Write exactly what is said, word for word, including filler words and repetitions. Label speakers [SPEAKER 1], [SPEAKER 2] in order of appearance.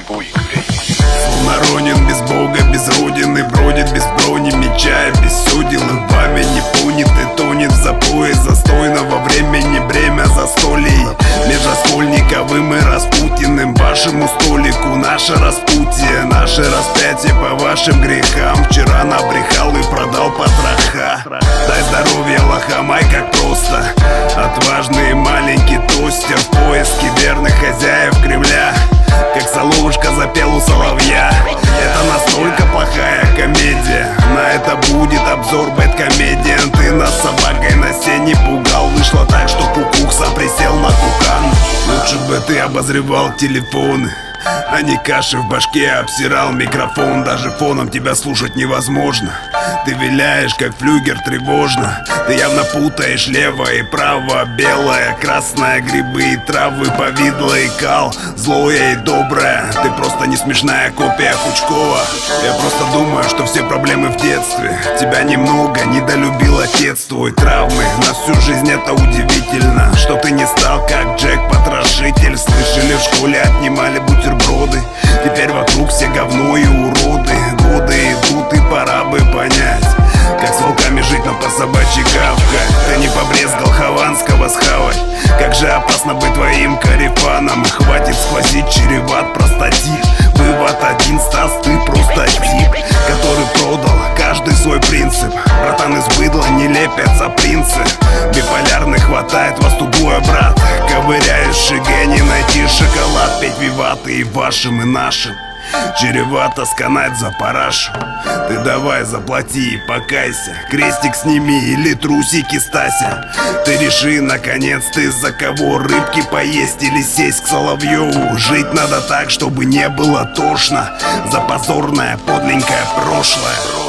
[SPEAKER 1] Словно Ронин без бога, без родины, бродит без брони, меча и без сёдел. И в бабе не понят и тонет в запое застойного времени бремя застолий. Между Раскольниковым и Распутиным вашему столику наше распутье, наше распятие по вашим грехам. Вчера набрехал и продал потроха. Дай здоровья лохам, ай как просто. Отважный маленький тостер в поиске верных хозяев Кремля. Как соловушка запел у соловья. Это настолько плохая комедия. На это будет обзор Бэдкомедиан. Ты нас собакой на сене пугал. Вышло так, что кукух сам присел на кукан. Лучше бы ты обозревал телефоны, а не каши в башке обсирал микрофон. Даже фоном тебя слушать невозможно. Ты виляешь, как флюгер, тревожно. Ты явно путаешь лево и право, белое, красное, грибы и травы, повидло и кал, злое и доброе. Ты просто не смешная копия Пучкова. Я просто думаю, что все проблемы в детстве. Тебя немного недолюбил отец твой. Травмы на всю жизнь, это удивительно, что ты не стал как Джек Потрошитель. Слышали, в школе отнимали бутерброды. Теперь вокруг все говно и уроды. Годы идут и пора бы понять, как с волками жить, но по собачьи гавкать. Ты не побрезгал Хованского схавать. Как же опасно быть твоим корефаном. Хватит сквозить чреват простатит. Вывод один, Стас, ты просто тип, который продал каждый свой принцип. Братан, из быдла не лепятся принцы. Биполярный хватает вас тут двое, брат. Ковыряешь шиге, не найти шоколад. Петь виваты и вашим, и нашим. Чревато сканать за парашу. Ты давай заплати и покайся. Крестик сними или трусики Стася. Ты реши, наконец, ты за кого рыбки поесть или сесть к Соловьеву. Жить надо так, чтобы не было тошно за позорное подленькое прошлое.